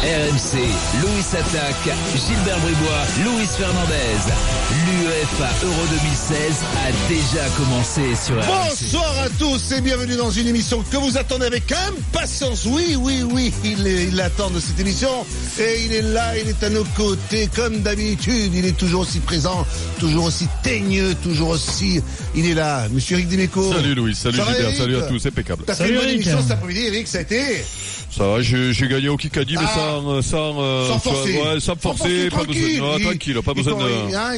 RMC, Louis attaque, Gilbert Bribois, Luis Fernandez. L'UEFA Euro 2016 a déjà commencé sur RMC. Bonsoir à tous et bienvenue dans une émission que vous attendez avec impatience. Oui, il attend de cette émission et il est là, il est à nos côtés comme d'habitude. Il est toujours aussi présent, toujours aussi teigneux, toujours aussi... Il est là, monsieur Eric Dimeco. Salut Louis, salut Gilbert, salut à tous, impeccable. T'as fait une bonne émission cet après-midi, Eric, ça a été... Ça va, j'ai gagné au Kikadi, mais sans forcer. Ouais, sans forcer, pas besoin. Tranquille, pas besoin de...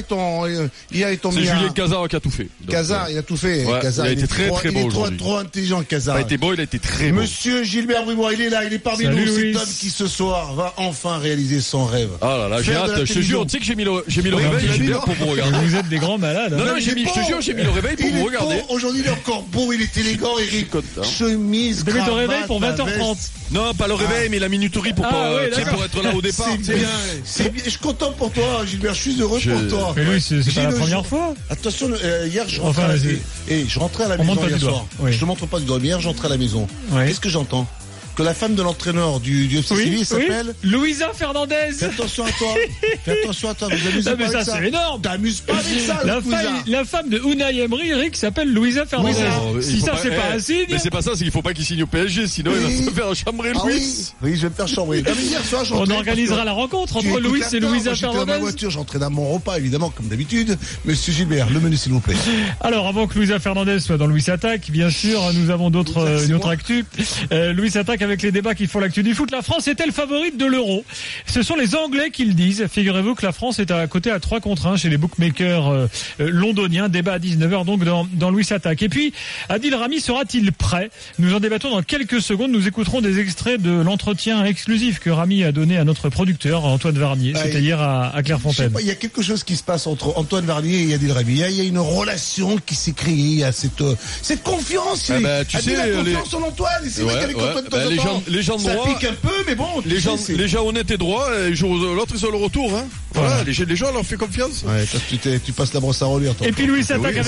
C'est Julien Cazard qui a tout fait. Cazard, il a tout fait. Ouais, Cazard, il a été très bon aujourd'hui. Trop intelligent, Cazard. Il a été bon, il a été très bon. Monsieur Gilbert Bribois, il est là, il est parmi nous. Cet homme qui ce soir va enfin réaliser son rêve. Ah là là, j'ai hâte, je te jure, tu sais que j'ai mis le réveil, Gilbert, pour vous regarder. Vous êtes des grands malades. Non, je te jure, j'ai mis le réveil pour vous regarder. Aujourd'hui, il est encore beau, il est élégant, Eric. Chemise, cravate. Tu mets ton réveil pour 20h30. Non, pas le réveil, mais la minuterie pour être là au départ. C'est bien, je suis content pour toi, Gilbert, je suis heureux pour toi. Mais oui, c'est pas la première fois. Attention, hier, je rentrais à la maison hier soir. Je te montre pas du doigt, mais hier, j'entrais à la maison. Qu'est-ce que j'entends? Que la femme de l'entraîneur du FC Séville s'appelle Louisa Fernandez. Fais attention à toi. Vous amusez pas avec ça. C'est énorme. T'amuses pas avec ça. La femme de Unai Emery, Eric, s'appelle Louisa Fernandez. Si ça, c'est pas un signe. Mais c'est pas ça, c'est qu'il faut pas qu'il signe au PSG, sinon il va se faire chambrer, Louis. Oui, je vais me faire chambrer. Hier soir, on organisera la rencontre entre Louis et Louisa Fernandez. J'étais dans ma voiture, j'entrais dans mon repas, évidemment, comme d'habitude. Monsieur Gilbert, le menu, s'il vous plaît. Alors, avant que Louisa Fernandez soit dans Louis Attaque, bien sûr, nous avons une autre actu. Louis Attaque avec les débats qui font l'actu du foot. La France est-elle favorite de l'Euro? Ce sont les Anglais qui le disent. Figurez-vous que la France est à côté à 3-1 chez les bookmakers londoniens. Débat à 19h donc dans Louis Attaque. Et puis, Adil Rami sera-t-il prêt? Nous en débattons dans quelques secondes. Nous écouterons des extraits de l'entretien exclusif que Rami a donné à notre producteur Antoine Varnier. C'était hier à Clairefontaine. Il y a quelque chose qui se passe entre Antoine Varnier et Adil Rami. Il y a une relation qui s'est créée. Il y a cette confiance. Tu sais, la confiance en Antoine. C'est vrai qu'avec Antoine de temps en temps, les gens ça pique un peu, mais bon. Les gens honnêtes et droits, l'autre ils sont le retour. Hein. Voilà, les gens leur font confiance. Ouais, tu passes la brosse à relire. Et puis Louis s'attaque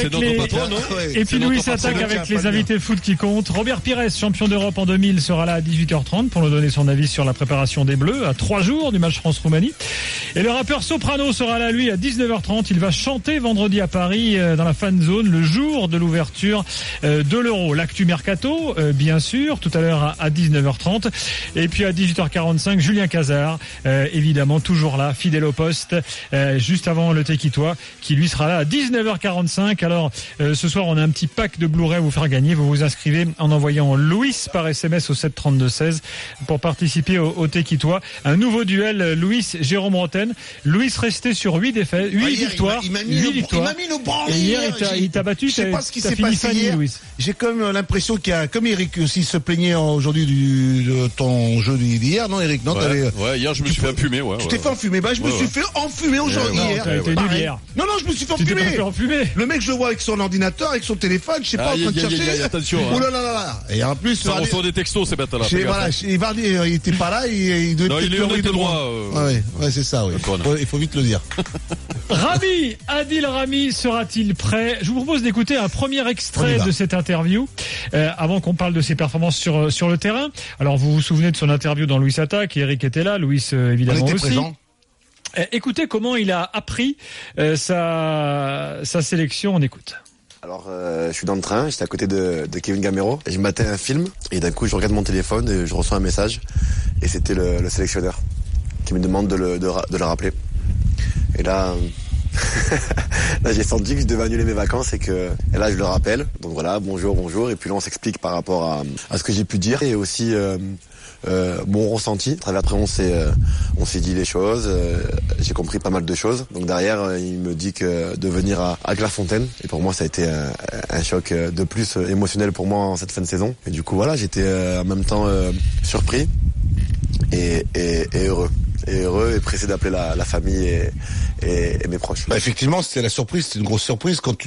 avec les invités foot qui comptent. Robert Pires, champion d'Europe en 2000, sera là à 18h30 pour nous donner son avis sur la préparation des Bleus à 3 jours du match France-Roumanie. Et le rappeur Soprano sera là, lui, à 19h30. Il va chanter vendredi à Paris dans la fan zone le jour de l'ouverture de l'Euro. L'actu mercato, bien sûr, tout à l'heure à 19h30. Et puis à 18h45, Julien Cazard, évidemment toujours là, fidèle au poste, juste avant le Téquitois, qui lui sera là à 19h45. Alors ce soir, on a un petit pack de Blu-ray à vous faire gagner. Vous vous inscrivez en envoyant Louis par SMS au 732-16 pour participer au Téquitois. Un nouveau duel, Louis-Jérôme Roten. Louis resté sur 8 défaites, 8 victoires. Il m'a mis le branle. Et hier, il t'a battu. Je sais pas ce qui s'est passé hier. Louis. J'ai comme l'impression qu'il y a, comme Eric aussi se plaignait aujourd'hui de ton jeu d'hier, non Eric? Non, hier je me suis fait enfumer. Tu t'es fait enfumer. Je me suis fait enfumer aujourd'hui hier. T'as été nul hier. Non, je me suis fait enfumer. Le mec, je le vois avec son ordinateur, avec son téléphone, je sais pas, en train de chercher. Attention. Oh là là. Et en plus, ça reçoit des textos, ces bêtes-là. Voilà, il était pas là, il devait il est honnête et droit. Ouais, c'est ça, oui. Il faut vite le dire. Adil Rami sera-t-il prêt? Je vous propose d'écouter un premier extrait de cette interview avant qu'on parle de ses performances sur le terrain. Alors vous vous souvenez de son interview dans Louis Attaque, Eric était là, Louis évidemment aussi. Présent. Écoutez comment il a appris sa sélection, on écoute. Alors je suis dans le train, j'étais à côté de Kevin Gamero, et je matais un film et d'un coup je regarde mon téléphone et je reçois un message et c'était le sélectionneur qui me demande de le rappeler. Et là j'ai senti que je devais annuler mes vacances et là je le rappelle. Donc voilà, bonjour. Et puis là on s'explique par rapport à ce que j'ai pu dire et aussi mon ressenti. À travers après on s'est dit les choses. J'ai compris pas mal de choses. Donc derrière il me dit que de venir à Clairefontaine. Et pour moi ça a été un choc de plus émotionnel pour moi en cette fin de saison. Et du coup voilà, j'étais en même temps surpris et heureux. Et pressé d'appeler la famille et mes proches. Effectivement, c'était la surprise, c'était une grosse surprise quand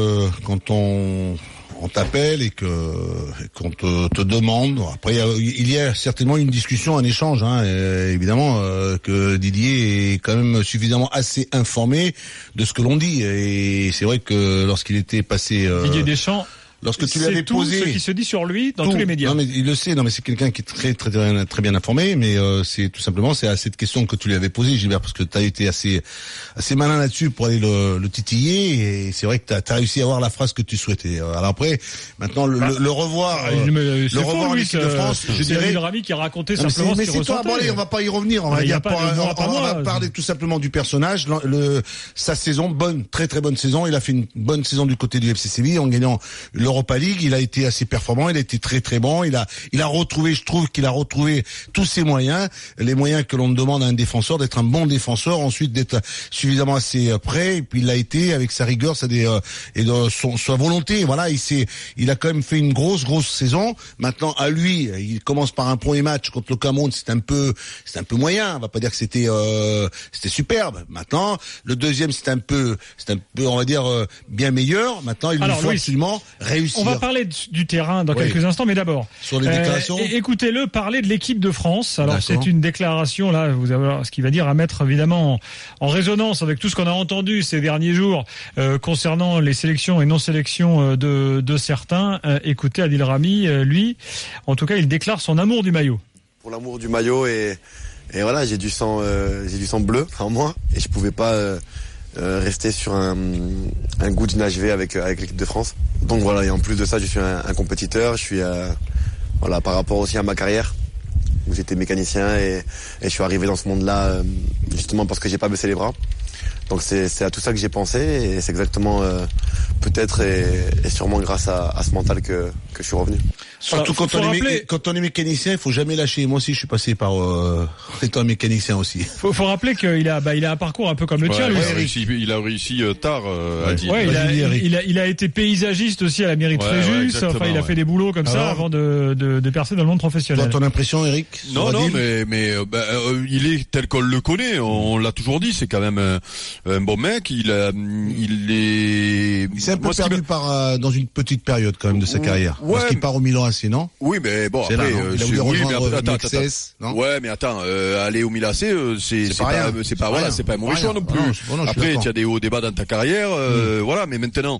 on t'appelle et qu'on te demande. Après, il y a certainement une discussion, un échange, évidemment, que Didier est quand même suffisamment assez informé de ce que l'on dit. Et c'est vrai que lorsqu'il était passé... Didier Deschamps lorsque tu lui avais posé ce qui se dit sur lui dans tous les médias. Non mais il le sait, non mais c'est quelqu'un qui est très très très bien informé, mais c'est tout simplement c'est à cette question que tu lui avais posée, Gilbert, parce que tu as été assez malin là-dessus pour aller le titiller, et c'est vrai que tu as réussi à avoir la phrase que tu souhaitais. Alors après, maintenant le revoir en équipe de France, je dirais. C'est Rami qui a raconté simplement ce qu'il ressentait. Bon, allez, on va pas y revenir, on va parler tout simplement du personnage. Sa saison, très très bonne saison. Il a fait une bonne saison du côté du FC Séville en gagnant l'Europa League. Il a été assez performant, il a été très très bon. Il a retrouvé, je trouve qu'il a retrouvé tous ses moyens, les moyens que l'on demande à un défenseur, d'être un bon défenseur, ensuite d'être suffisamment assez prêt. Et puis il l'a été avec sa rigueur, sa volonté. Voilà, il a quand même fait une grosse saison. Maintenant, à lui, il commence par un premier match contre le Cameroun, c'est un peu moyen. On va pas dire que c'était superbe. Maintenant, le deuxième, c'est un peu, on va dire, bien meilleur. Maintenant, il faut absolument réussir. On va parler du terrain dans quelques instants, mais d'abord, sur les déclarations. Écoutez-le parler de l'équipe de France. Alors, c'est une déclaration, là, vous avez ce qu'il va dire à mettre évidemment en résonance avec tout ce qu'on a entendu ces derniers jours concernant les sélections et non-sélections de certains. Écoutez Adil Rami, lui, en tout cas, il déclare son amour du maillot. Pour l'amour du maillot et voilà, j'ai du sang bleu en moi et je pouvais pas rester sur un goût d'INHV avec l'équipe de France. Donc voilà, et en plus de ça, je suis un compétiteur. Je suis par rapport aussi à ma carrière où j'étais mécanicien et je suis arrivé dans ce monde-là justement parce que j'ai pas baissé les bras. Donc c'est à tout ça que j'ai pensé et c'est exactement peut-être et sûrement grâce à ce mental que je suis revenu. Surtout quand on est mécanicien, il faut jamais lâcher. Moi aussi, je suis passé par étant un mécanicien aussi. Faut rappeler qu'il a un parcours un peu comme le tien. Il a réussi tard à dire. Il a été paysagiste aussi à la mairie de Fréjus. Il a fait des boulots comme ça avant de percer dans le monde professionnel. Ton impression, Eric? Non, mais il est tel qu'on le connaît. On l'a toujours dit. C'est quand même un bon mec. Il s'est un peu perdu dans une petite période quand même de sa carrière. Parce qu'il part au Milan AC, non? Oui, mais bon, après, non? Mais attends, aller au Milan AC, c'est pas un mauvais choix non plus. Après, tu as des hauts débats dans ta carrière, voilà, mais maintenant,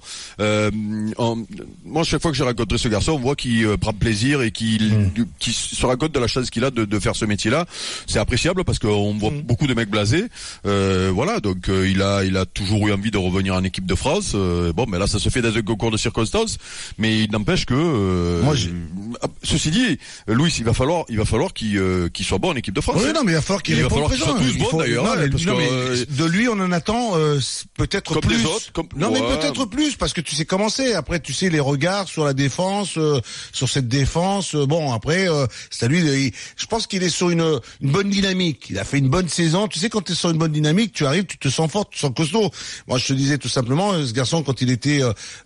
moi, chaque fois que j'ai rencontré ce garçon, on voit qu'il prend plaisir et qu'il se raconte de la chance qu'il a de faire ce métier-là. C'est appréciable parce qu'on voit beaucoup de mecs blasés, voilà, donc il a toujours eu envie de revenir en équipe de France. Mais là, ça se fait dans un concours de circonstances, mais il n'empêche que ceci dit, Louis, il va falloir qu'il soit bon en équipe de France. Oui, non, mais il va falloir qu'il réponde présent. Qu'il soit tous bons d'ailleurs. De lui, on en attend peut-être plus. Des autres, mais peut-être plus parce que tu sais comment c'est. Après, tu sais les regards sur la défense, sur cette défense. Après, c'est à lui. Je pense qu'il est sur une bonne dynamique. Il a fait une bonne saison. Tu sais, quand tu es sur une bonne dynamique, tu arrives, tu te sens fort, tu te sens costaud. Moi, je te disais tout simplement, ce garçon, quand il était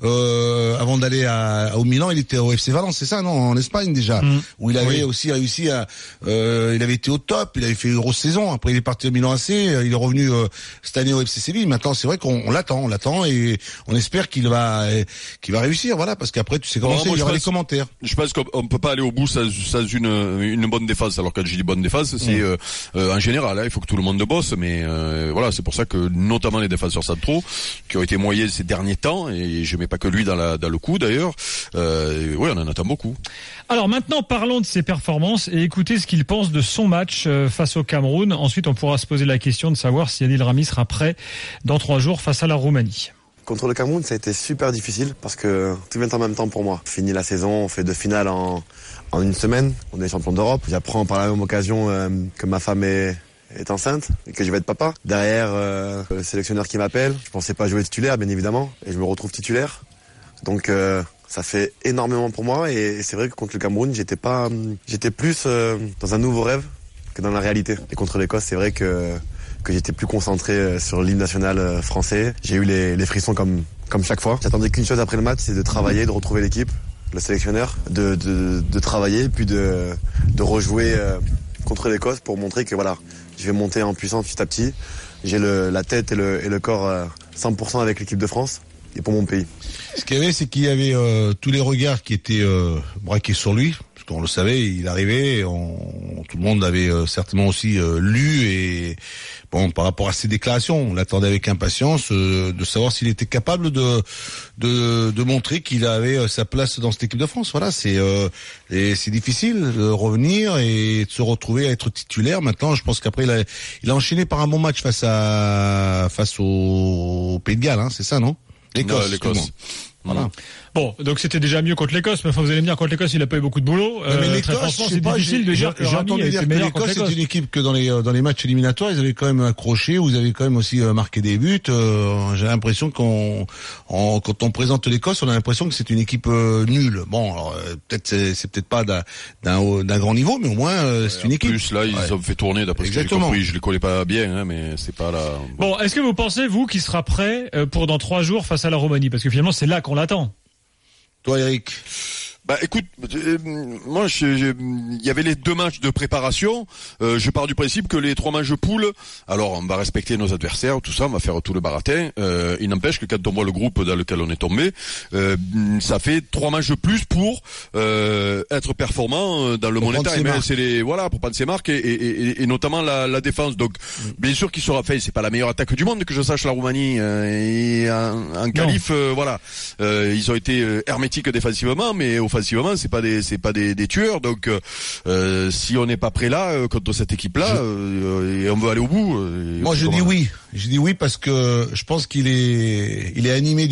avant d'aller au Milan, il était au FC Valence, c'est ça, non, en Espagne déjà, où il avait aussi réussi il avait été au top, il avait fait une grosse saison. Après, il est parti au Milan AC, il est revenu cette année au FC Séville. Maintenant, c'est vrai qu'on l'attend et on espère qu'il va réussir, voilà, parce qu'après, tu sais comment c'est, il y aura les commentaires. Je pense qu'on peut pas aller au bout sans une bonne défense. Alors quand je dis bonne défense, c'est en général, il faut que tout le monde bosse, mais voilà, c'est pour ça que notamment les défenseurs centraux qui ont été moyens ces derniers temps, et je mets pas que lui dans le coup d'ailleurs, on en attend beaucoup. Alors maintenant, parlons de ses performances et écoutez ce qu'il pense de son match face au Cameroun. Ensuite, on pourra se poser la question de savoir si Adil Rami sera prêt dans 3 jours face à la Roumanie. Contre le Cameroun, ça a été super difficile parce que tout vient en même temps pour moi. Fini la saison, on fait 2 finales en une semaine. On est champion d'Europe. J'apprends par la même occasion que ma femme est enceinte et que je vais être papa. Derrière, le sélectionneur qui m'appelle. Je pensais pas jouer titulaire, bien évidemment, et je me retrouve titulaire. Donc ça fait énormément pour moi et c'est vrai que contre le Cameroun, j'étais plus dans un nouveau rêve que dans la réalité. Et contre l'Écosse, c'est vrai que j'étais plus concentré sur l'hymne national français. J'ai eu les frissons comme chaque fois. J'attendais qu'une chose après le match, c'est de travailler, de retrouver l'équipe, le sélectionneur, de travailler, puis de rejouer contre l'Écosse pour montrer que voilà, je vais monter en puissance petit à petit. J'ai la tête et le corps 100% avec l'équipe de France et pour mon pays. Ce qu'il y avait, c'est qu'il y avait tous les regards qui étaient braqués sur lui. qu'on le savait, il arrivait, tout le monde avait certainement aussi lu et bon, par rapport à ses déclarations, on l'attendait avec impatience de savoir s'il était capable de montrer qu'il avait sa place dans cette équipe de France. Voilà, et c'est difficile de revenir et de se retrouver à être titulaire. Maintenant, je pense qu'après il a enchaîné par un bon match face au Pays de Galles, hein, c'est ça, non? L'Écosse. Voilà. Bon, donc c'était déjà mieux contre l'Écosse, mais enfin, vous allez me dire, contre l'Écosse, il a pas eu beaucoup de boulot. Mais l'Écosse, très franchement, c'est difficile de dire que j'ai Rami entendu dire était que meilleur contre l'Écosse l'Écosse. c'est une équipe que dans les matchs éliminatoires, ils avaient quand même accroché, vous avez quand même aussi marqué des buts. J'ai l'impression quand on présente l'Écosse, on a l'impression que c'est une équipe nulle. Bon, alors peut-être c'est peut-être pas d'un grand niveau, mais au moins c'est une équipe. En plus là, ils ont fait tourner d'après ce que j'ai compris. Je les connais pas bien, hein, mais c'est pas là. Bon, est-ce que vous pensez vous qu'il sera prêt pour dans 3 jours face à la Roumanie, parce que finalement c'est là qu'on l'attend. Toi, Eric? Bah écoute, moi il y avait les 2 matchs de préparation. Je pars du principe que les 3 matchs de poule, alors on va respecter nos adversaires, tout ça, on va faire tout le baratin. Il n'empêche que quand on voit le groupe dans lequel on est tombé, ça fait 3 matchs de plus pour être performant dans le monétaire. Mais c'est pour prendre ses marques et notamment la défense. Donc bien sûr qu'il sera fait. C'est pas la meilleure attaque du monde que je sache, la Roumanie et en qualif. Ils ont été hermétiques défensivement, mais offensivement c'est pas des tueurs. Donc si on n'est pas prêt là contre cette équipe là et on veut aller au bout. Moi je dis oui. Je dis oui parce que je pense qu'il est animé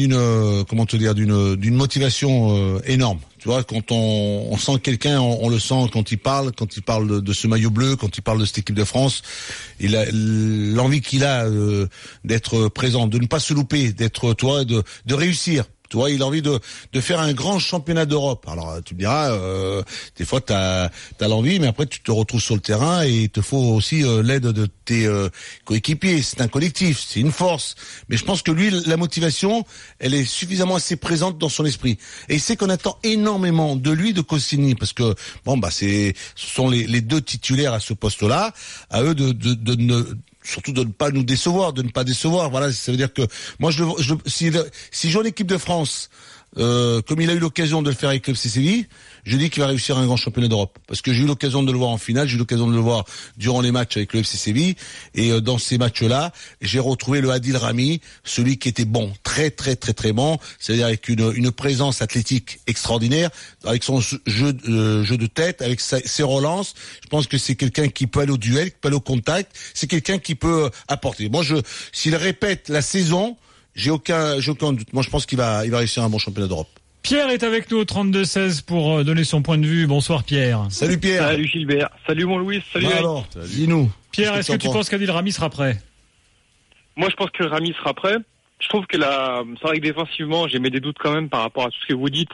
d'une motivation énorme. Tu vois, quand on sent quelqu'un, on le sent quand il parle de ce maillot bleu, quand il parle de cette équipe de France, il a l'envie qu'il a d'être présent, de ne pas se louper, de réussir. Tu vois, il a envie de faire un grand championnat d'Europe. Alors, tu me diras, des fois, t'as l'envie, mais après, tu te retrouves sur le terrain et il te faut aussi l'aide de tes coéquipiers. C'est un collectif, c'est une force. Mais je pense que lui, la motivation, elle est suffisamment assez présente dans son esprit. Et il sait qu'on attend énormément de lui, de Koscielny, parce que ce sont les 2 titulaires à ce poste-là. À eux surtout de ne pas nous décevoir, de ne pas décevoir. Voilà, ça veut dire que moi, si je joue en équipe de France, comme il a eu l'occasion de le faire avec le FC Séville, je dis qu'il va réussir un grand championnat d'Europe. Parce que j'ai eu l'occasion de le voir en finale, j'ai eu l'occasion de le voir durant les matchs avec le FC Séville. Et dans ces matchs-là, j'ai retrouvé le Adil Rami, celui qui était bon, très très très très bon, c'est-à-dire avec une présence athlétique extraordinaire, avec son jeu de tête, avec ses relances. Je pense que c'est quelqu'un qui peut aller au duel, qui peut aller au contact. C'est quelqu'un qui peut apporter. Moi, s'il répète la saison, j'ai aucun doute. Moi, je pense qu'il va réussir un bon championnat d'Europe. Pierre est avec nous au 32-16 pour donner son point de vue. Bonsoir Pierre. Salut Pierre. Salut Gilbert. Salut mon Louis. Salut Eric. Alors, dis-nous. Pierre, est-ce que tu penses qu'Adil Rami sera prêt? Moi, je pense que Rami sera prêt. Je trouve que c'est vrai que défensivement, j'ai mes doutes quand même par rapport à tout ce que vous dites.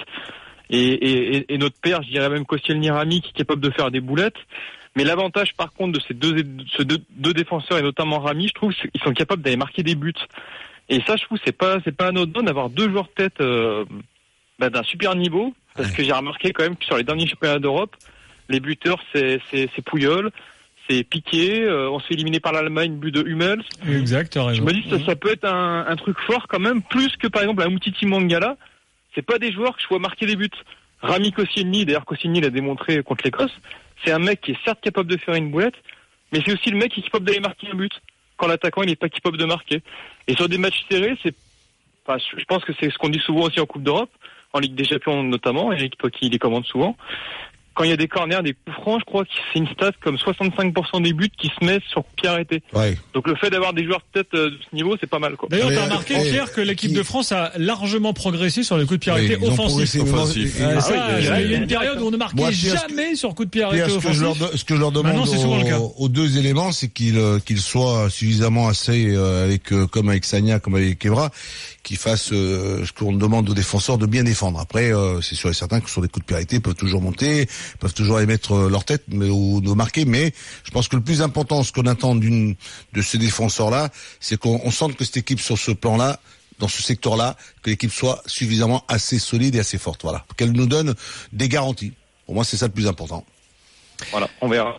Et notre père, je dirais même Koscielny Rami, qui est capable de faire des boulettes. Mais l'avantage, par contre, de ces deux défenseurs, et notamment Rami, je trouve qu'ils sont capables d'aller marquer des buts. Et ça, je trouve, c'est pas anodin d'avoir 2 joueurs de tête d'un super niveau, parce que j'ai remarqué quand même que sur les derniers championnats d'Europe, les buteurs c'est Puyol, c'est Piqué, on se fait éliminer par l'Allemagne, but de Hummels. Exact, t'as raison. Je me dis que ça peut être un truc fort quand même, plus que par exemple un Moutiti Mangala. C'est pas des joueurs que je vois marquer des buts. Rami Koscielny, d'ailleurs Koscielny l'a démontré contre l'Écosse, c'est un mec qui est certes capable de faire une boulette, mais c'est aussi le mec qui est capable d'aller marquer un but quand l'attaquant il n'est pas capable de marquer. Et sur des matchs serrés, je pense que c'est ce qu'on dit souvent aussi en Coupe d'Europe, en Ligue des Champions notamment, Eric, toi qui les commandes souvent. Quand il y a des corners, des coups francs, je crois que c'est une stat comme 65% des buts qui se mettent sur coup de pied arrêté. Ouais. Donc le fait d'avoir des joueurs de tête de ce niveau, c'est pas mal, quoi. D'ailleurs, t'as remarqué, Pierre, que l'équipe de France a largement progressé sur les coups de pied arrêtés offensifs. Il y a eu une période où on ne marquait jamais sur coup de pied arrêté offensif. Ce que je leur demande aux 2 éléments, c'est qu'ils soient suffisamment assez comme avec Sagna, comme avec Evra, qui fassent ce qu'on demande aux défenseurs de bien défendre. Après, c'est sûr et certain que sur des coups de pied arrêtés, ils peuvent toujours monter, peuvent toujours aller mettre leur tête ou de marquer, mais je pense que le plus important, ce qu'on attend de ces défenseurs-là, c'est qu'on sente que cette équipe sur ce plan-là, dans ce secteur-là, que l'équipe soit suffisamment assez solide et assez forte. Voilà, qu'elle nous donne des garanties. Pour moi, c'est ça le plus important. Voilà, on verra.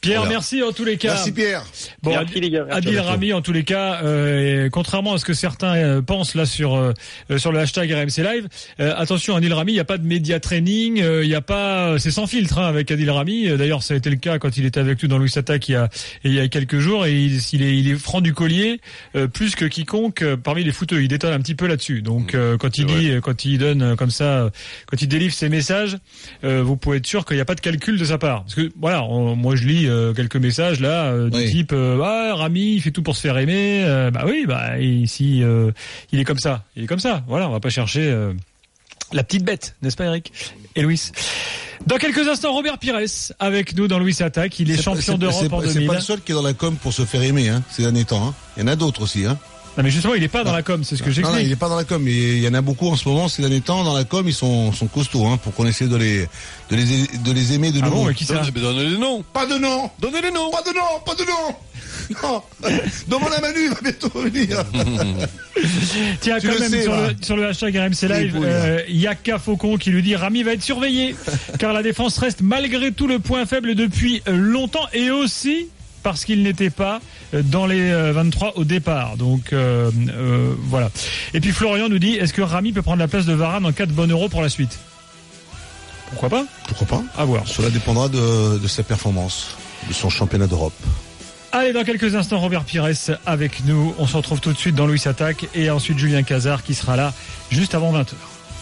Pierre, Voilà. merci en tous les cas. Merci Pierre. Bon, Merci, les gars. Merci. Adil Rami, en tous les cas, contrairement à ce que certains pensent là sur le hashtag RMC Live, attention, Adil Rami, il n'y a pas de média training, il y a pas, c'est sans filtre avec Adil Rami. D'ailleurs, ça a été le cas quand il était avec nous dans Louis Attaque il y a quelques jours, et il est franc du collier, plus que quiconque parmi les footeux. Il détonne un petit peu là-dessus. Donc quand il donne comme ça, quand il délivre ses messages, vous pouvez être sûr qu'il n'y a pas de calcul de sa part. Parce que voilà, moi je lis quelques messages là du type Rami il fait tout pour se faire aimer. Ici il est comme ça. Voilà, on va pas chercher la petite bête, n'est-ce pas Eric et Louis? Dans quelques instants, Robert Pires avec nous dans Louis Attaque. Il est champion d'Europe en 2000. C'est pas le seul qui est dans la com pour se faire aimer, ces derniers temps. Il y en a d'autres aussi. Non mais justement, il est pas dans la com, c'est ce que j'explique. Non, il est pas dans la com, mais il y en a beaucoup en ce moment ces derniers temps dans la com. Ils sont costauds, pour qu'on essaie de les aimer de nouveau. Bon, mais qui ça? Donnez les noms. Pas de nom. Donnez les noms. Pas de nom. Non. Demande à Manu, il va bientôt venir. Tiens, Tu quand le même, sais, sur le hashtag RMC Live, Yaka Faucon qui lui dit Rami va être surveillé car la défense reste malgré tout le point faible depuis longtemps, et aussi parce qu'il n'était pas dans les 23 au départ. Donc voilà. Et puis Florian nous dit, est-ce que Rami peut prendre la place de Varane en cas de bon Euro pour la suite? Pourquoi pas? À voir. Cela dépendra de sa performance, de son championnat d'Europe. Allez, dans quelques instants, Robert Pires avec nous. On se retrouve tout de suite dans Louis Attaque, et ensuite Julien Cazard qui sera là juste avant 20h.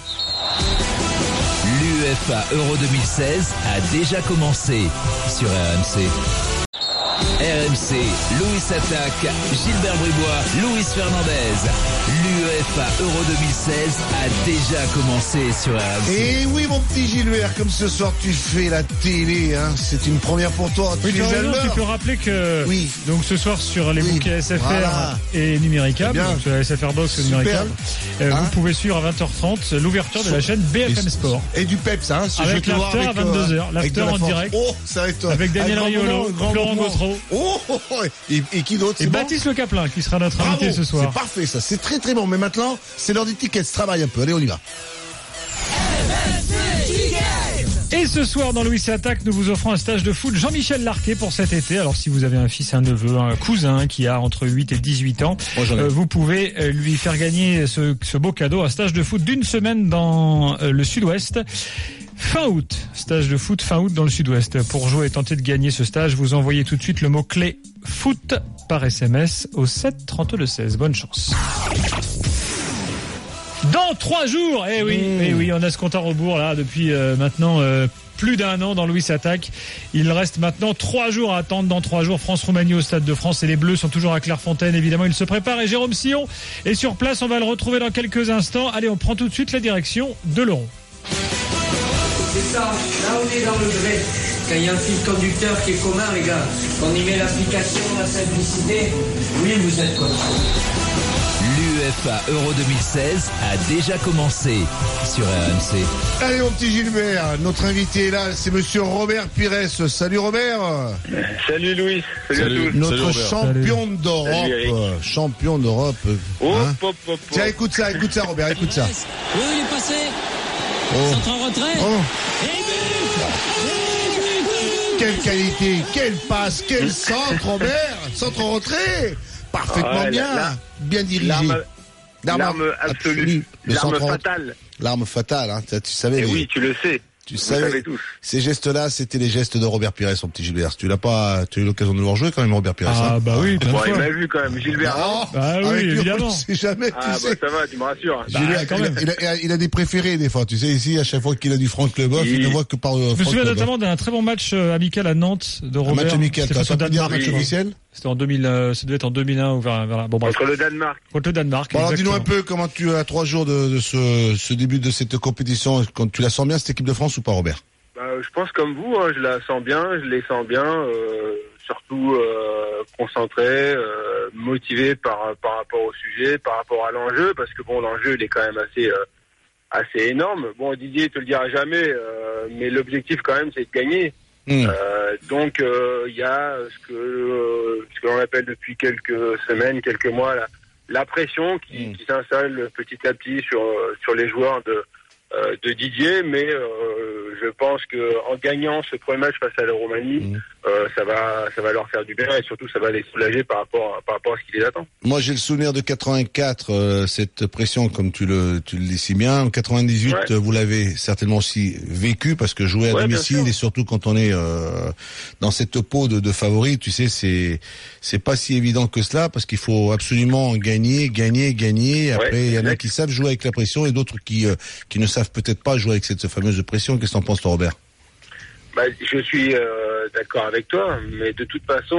L'UEFA Euro 2016 a déjà commencé sur RMC. RMC, Louis Attaque, Gilbert Bribois, Luis Fernandez. L'UEFA Euro 2016 a déjà commencé sur RMC. Et oui, mon petit Gilbert, comme ce soir tu fais la télé, c'est une première pour toi. Oui, tu peux rappeler que donc ce soir sur les bouquets SFR et Numéricable, donc sur la SFR Box et Numéricable, vous pouvez suivre à 20h30 l'ouverture de la chaîne BFM Sport. Et du PEPS, avec l'after à 22h, l'after en direct. Oh, ça va être avec Daniel Riolo, Florent Gautreau. Et qui d'autre? Et Baptiste Le Caplin qui sera notre invité ce soir. C'est parfait ça, c'est très très bon. Mais maintenant, c'est l'heure des tickets, travaille un peu. Allez, on y va. Et ce soir dans Louis Attaque, nous vous offrons un stage de foot Jean-Michel Larquet pour cet été. Alors si vous avez un fils, un neveu, un cousin qui a entre 8 et 18 ans, vous pouvez lui faire gagner ce beau cadeau, un stage de foot d'une semaine dans le sud-ouest. Fin août, stage de foot fin août dans le sud-ouest. Pour jouer et tenter de gagner ce stage, vous envoyez tout de suite le mot-clé foot par SMS au 7 32 16. Bonne chance. Dans 3 jours, eh oui, on a ce compte à rebours là depuis maintenant plus d'1 an dans Louis Attaque. Il reste maintenant 3 jours à attendre. Dans 3 jours, France-Roumanie au Stade de France, et les Bleus sont toujours à Clairefontaine. Évidemment, ils se préparent, et Jérôme Sillon est sur place. On va le retrouver dans quelques instants. Allez, on prend tout de suite la direction de l'Euro. C'est ça, là on est dans le vrai. Quand il y a un fil conducteur qui est commun, les gars, on y met l'application, la simplicité, oui, vous êtes comme ça. L'UEFA Euro 2016 a déjà commencé sur RMC. Allez, mon petit Gilbert, notre invité est là, c'est monsieur Robert Pires. Salut Robert. Salut Louis. Salut à tous. Notre Robert. champion d'Europe. Salut, Champion d'Europe. Tiens, écoute ça Robert, écoute ça. Oui, il est passé. Centre en retrait. Quelle qualité, quelle passe, quel centre, Robert. Centre en retrait. Parfaitement bien dirigé. L'arme absolue. L'arme fatale. L'arme fatale, tu savais. Et oui, tu le sais. Tu savais tous. Ces gestes-là, c'était les gestes de Robert Pires, son petit Gilbert. Tu as eu l'occasion de le voir jouer quand même, Robert Pires. Bah oui, il m'a vu quand même, Gilbert. Oui, évidemment. C'est jamais. Ça va, tu me rassures. Gilbert, quand même. Il a des préférés des fois. Tu sais, ici, à chaque fois qu'il a du Franck Leboeuf, il ne voit que par. Je me souviens notamment d'un très bon match amical à Nantes de Robert. Un match amical. C'était face au Danemark. Un match officiel. C'était en 2000. Ça devait être en 2001 ou vers là. Bon, bref. Contre le Danemark. Bon, alors dis-nous un peu comment tu as 3 jours de ce début de cette compétition. Quand tu la sens bien cette équipe de France ou pas, Robert? Je pense comme vous, je la sens bien, je les sens bien, surtout concentrés, motivés par rapport au sujet, par rapport à l'enjeu, parce que l'enjeu il est quand même assez énorme. Bon, Didier te le dira jamais, mais l'objectif quand même c'est de gagner. Donc il y a ce que l'on appelle depuis quelques semaines, quelques mois la pression qui s'installe petit à petit sur les joueurs de Didier, mais je pense que en gagnant ce premier match face à la Roumanie, ça va leur faire du bien et surtout ça va les soulager par rapport à ce qui les attend. Moi, j'ai le souvenir de 84, cette pression, comme tu le dis si bien. En 98, vous l'avez certainement aussi vécu parce que jouer à domicile et surtout quand on est dans cette peau de favori, tu sais, c'est pas si évident que cela parce qu'il faut absolument gagner. Après, il y en a qui savent jouer avec la pression et d'autres qui ne savent peut-être pas jouer avec cette fameuse pression. Qu'est-ce que t'en penses, toi, Robert? Je suis d'accord avec toi, mais de toute façon,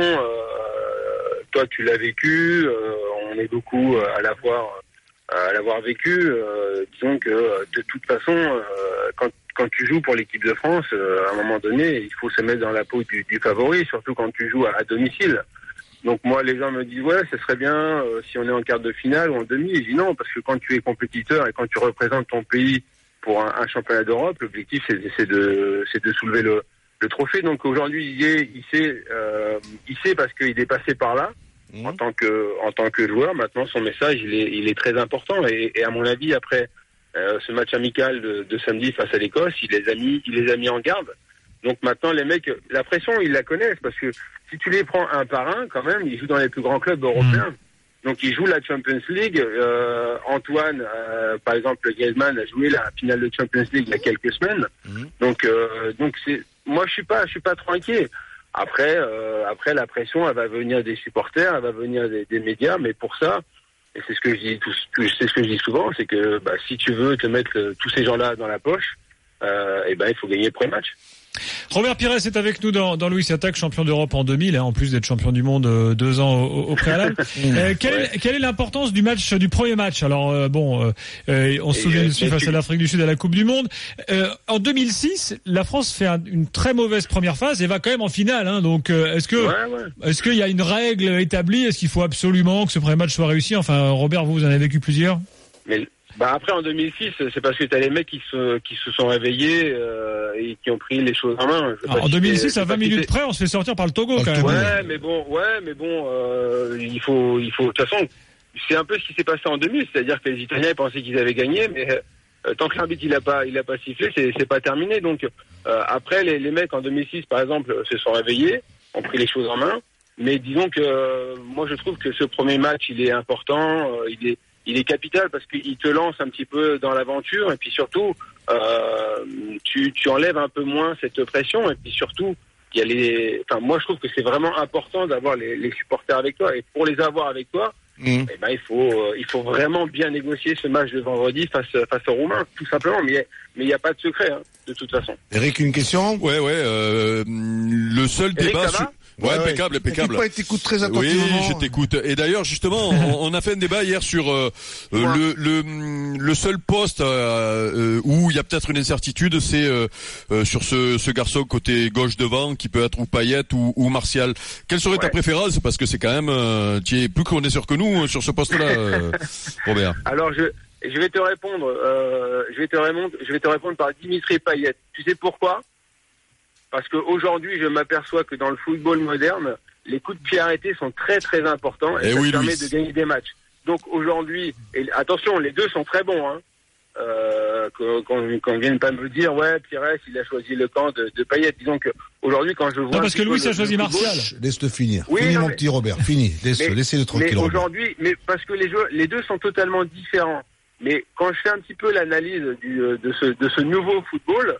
toi tu l'as vécu, on est beaucoup à l'avoir vécu. Disons que de toute façon, quand tu joues pour l'équipe de France, à un moment donné, il faut se mettre dans la peau du favori, surtout quand tu joues à domicile. Donc moi, les gens me disent ce serait bien si on est en quart de finale ou en demi. Et je dis non, parce que quand tu es compétiteur et quand tu représentes ton pays pour un championnat d'Europe, l'objectif c'est de soulever le trophée. Donc aujourd'hui, il sait parce qu'il est passé par là en tant que joueur. Maintenant, son message il est très important et à mon avis après ce match amical de samedi face à l'Écosse, il les a mis en garde. Donc maintenant, les mecs, la pression, ils la connaissent parce que si tu les prends un par un, quand même, ils jouent dans les plus grands clubs européens. Donc ils jouent la Champions League. Antoine, par exemple, Griezmann a joué la finale de Champions League il y a quelques semaines. Donc moi je suis pas trop inquiet. Après la pression, elle va venir des supporters, elle va venir des médias, mais pour ça, et c'est ce que je dis souvent, c'est que si tu veux te mettre tous ces gens-là dans la poche, il faut gagner le premier match. Robert Pires est avec nous dans Louis Attaque, champion d'Europe en 2000, en plus d'être champion du monde 2 ans au préalable. Quelle est l'importance du premier match? Alors on se souvient de celui face à l'Afrique du Sud à la Coupe du Monde. En 2006, la France fait une très mauvaise première phase et va quand même en finale. Donc est-ce qu'il y a une règle établie? Est-ce qu'il faut absolument que ce premier match soit réussi? Enfin, Robert, vous en avez vécu plusieurs. Après en 2006, c'est parce que t'as les mecs qui se sont réveillés et qui ont pris les choses en main. En 2006, à 20 minutes près, on se fait sortir par le Togo quand même. Ouais, mais bon, il faut de toute façon, c'est un peu ce qui s'est passé en 2000, c'est-à-dire que les Italiens pensaient qu'ils avaient gagné, mais tant que l'arbitre il a pas sifflé, c'est pas terminé. Donc après les mecs en 2006 par exemple se sont réveillés, ont pris les choses en main, mais disons que moi je trouve que ce premier match il est important, il est capital parce qu'il te lance un petit peu dans l'aventure et puis surtout tu enlèves un peu moins cette pression et puis surtout moi je trouve que c'est vraiment important d'avoir les supporters avec toi et pour les avoir avec toi il faut vraiment bien négocier ce match de vendredi face aux Roumains tout simplement, mais il n'y a pas de secret de toute façon. Eric, une question? Le seul débat impeccable. T'écoutes très attentivement. Oui, je t'écoute. Et d'ailleurs, justement, on a fait un débat hier sur le seul poste où il y a peut-être une incertitude, c'est sur ce garçon côté gauche devant qui peut être ou Payet ou Martial. Quelle serait ta préférence? Parce que c'est quand même, tu es plus connaisseur que nous sur ce poste-là, Robert. Alors je vais te répondre. Je vais te répondre par Dimitri Payet. Tu sais pourquoi? Parce qu'aujourd'hui, je m'aperçois que dans le football moderne, les coups de pied arrêtés sont très très importants et ça permet de gagner des matchs. Donc aujourd'hui, et attention, les deux sont très bons. Qu'on vienne pas me dire Pires il a choisi le camp de Payet. Disons que aujourd'hui quand je vois parce que Louis a choisi Martial. Laisse-le finir. Mon petit Robert, fini. Laissez-le tranquille. Mais aujourd'hui, parce que les deux sont totalement différents. Mais quand je fais un petit peu l'analyse de ce nouveau football,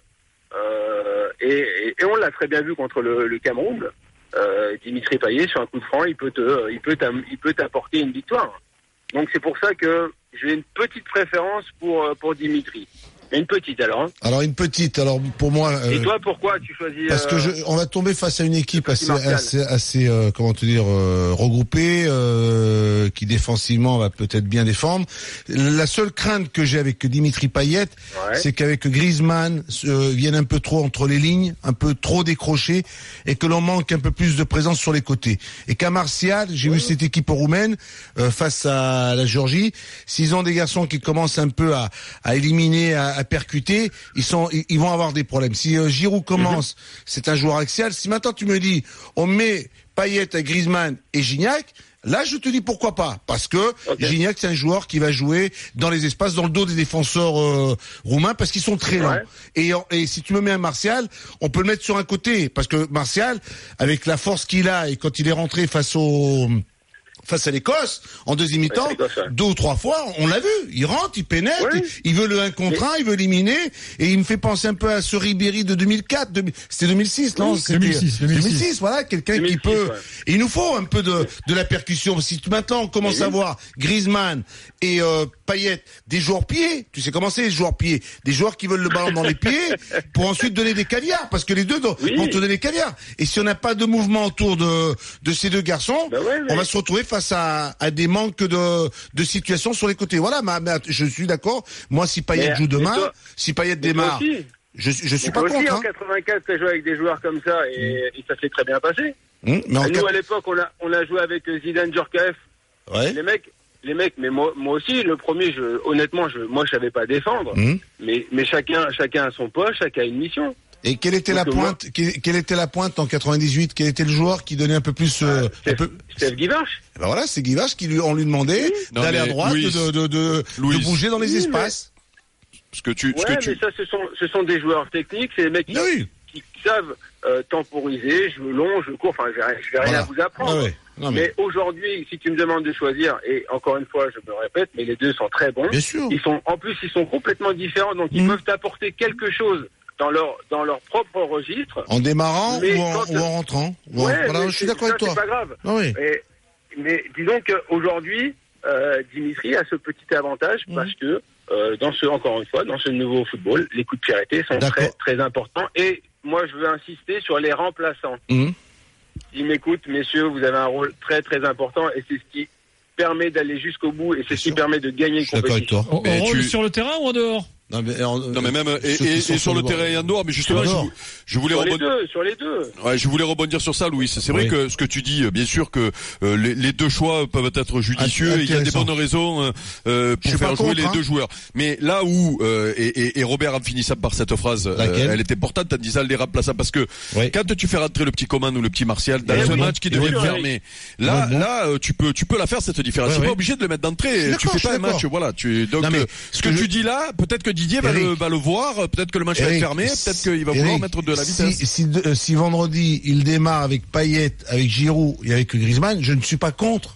et on l'a très bien vu contre le Cameroun, Dimitri Payet sur un coup de franc, il peut t'apporter une victoire. Donc c'est pour ça que j'ai une petite préférence pour Dimitri. Une petite alors. Alors pour moi. Et toi pourquoi tu choisis? Parce que on va tomber face à une équipe assez comment te dire regroupée, qui défensivement va peut-être bien défendre. La seule crainte que j'ai avec Dimitri Payet, c'est qu'avec Griezmann vienne un peu trop entre les lignes, un peu trop décroché, et que l'on manque un peu plus de présence sur les côtés. Et qu'à Martial, j'ai vu cette équipe roumaine face à la Géorgie, s'ils ont des garçons qui commencent un peu à éliminer, à percuter, ils vont avoir des problèmes. Si Giroud commence, c'est un joueur axial. Si maintenant tu me dis, on met Payet, Griezmann et Gignac, là, je te dis pourquoi pas. Parce que Gignac, c'est un joueur qui va jouer dans les espaces, dans le dos des défenseurs roumains, parce qu'ils sont très lents. Et si tu me mets un Martial, on peut le mettre sur un côté. Parce que Martial, avec la force qu'il a, et quand il est rentré face à l'Écosse, en deuxième mi-temps, 2 ou 3 fois, on l'a vu. Il rentre, il pénètre, il veut le 1 contre 1, il veut éliminer, et il me fait penser un peu à ce Ribéry de 2004, c'était 2006, non? 2006, voilà, quelqu'un qui peut, et il nous faut un peu de la percussion. Si maintenant on commence à voir Griezmann et Payet, des joueurs pieds, tu sais comment c'est les joueurs pieds, des joueurs qui veulent le ballon dans les pieds, pour ensuite donner des caviars, parce que les deux vont te donner des caviars. Et si on n'a pas de mouvement autour de ces deux garçons, on va se retrouver face à des manques de situations sur les côtés. Voilà, je suis d'accord. Moi, si Payet joue demain, si Payet démarre, je suis pas contre. En 84, tu as joué avec des joueurs comme ça et ça s'est très bien passé. Nous, à l'époque, on a joué avec Zidane, Djorkaeff. Les mecs, mais moi aussi, le premier, honnêtement, moi, je savais pas défendre. Mais chacun a son poste, chacun a une mission. Et quelle était la pointe en 98? Quel était le joueur qui donnait un peu plus Steve Guivarch. Ben voilà, c'est Guivarch on lui demandait d'aller à droite, de bouger dans les espaces. Mais ça, ce sont des joueurs techniques, c'est des mecs qui savent temporiser, jouer long, jouer court. Enfin, je vais rien vous apprendre. Mais aujourd'hui, si tu me demandes de choisir, et encore une fois, je me répète, mais les deux sont très bons. Bien sûr. Ils sont complètement différents, donc ils peuvent apporter quelque chose dans leur propre registre. En démarrant ou en rentrant. Voilà, je suis d'accord avec toi. C'est pas grave. Mais disons qu'aujourd'hui, Dimitri a ce petit avantage parce que encore une fois, dans ce nouveau football, les coups de pied arrêtés sont très, très importants. Et moi, je veux insister sur les remplaçants. Ils m'écoutent, messieurs, vous avez un rôle très, très important et c'est ce qui permet d'aller jusqu'au bout et c'est ce qui permet de gagner une compétition. Sur le terrain ou en dehors? Non mais même et sur le terrain et en dehors, mais justement je voulais sur les deux. Ouais, je voulais rebondir sur ça, Louis. C'est vrai que ce que tu dis, bien sûr que les deux choix peuvent être judicieux. Il y a des bonnes raisons pour faire jouer les deux joueurs. Mais là où et Robert a fini ça par cette phrase, elle était importante en disant les remplaçants, parce que quand tu fais rentrer le petit Coman ou le petit Martial dans un match qui devient fermé, là tu peux la faire cette différence. Tu n'es pas obligé de le mettre d'entrée. Tu fais pas un match, voilà. Donc ce que tu dis là, peut-être que Didier va le voir, peut-être que le match va être fermé, peut-être qu'il va vouloir mettre de la vitesse. Si vendredi il démarre avec Payet, avec Giroud et avec Griezmann, je ne suis pas contre